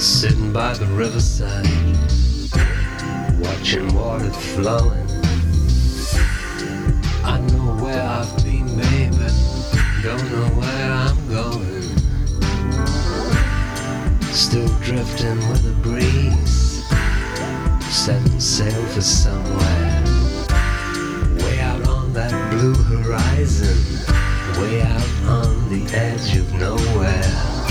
Sitting by the riverside, watching water flowing. I know where I've been, baby, don't know where I'm going. Still drifting with the breeze, setting sail for somewhere. Way out on that blue horizon, way out on the edge of nowhere.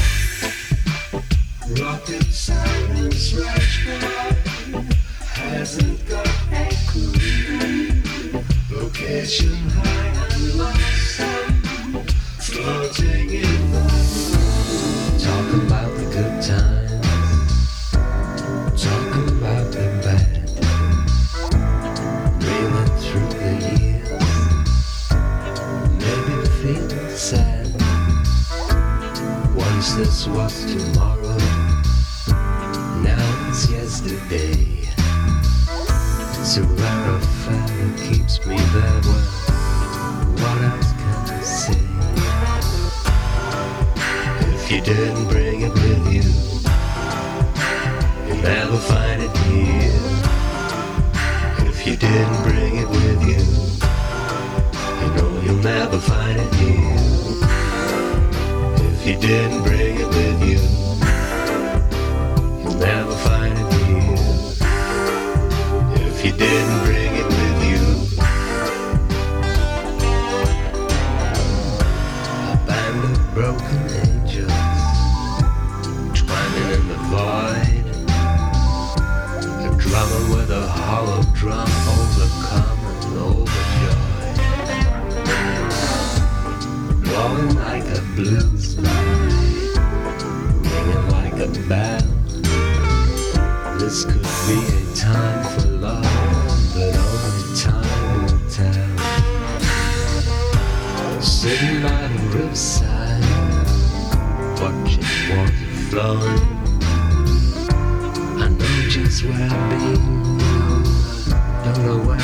Rocket sirens rush by, hasn't got a clue. Location high and lonesome, floating in the blue. Talking about the good times, talking about the bad, reeling through the years, maybe feeling sad. Once this was tomorrow, now it's yesterday. So rare affair keeps me there. Well, what else can I say? If you didn't bring it with you, you'll never find it here. If you didn't bring it with you, you know you'll never find it here. If you didn't bring it with you, you'll never find it here. If you didn't bring it with you, a band of broken angels twining in the void, a drummer with a hollow drum, overcome and overjoyed, blowing like a blues line, ringing like a bell. This could be a time for love, but only time will tell. Sitting by the riverside, watching water flowing. I know just where I've been, don't know where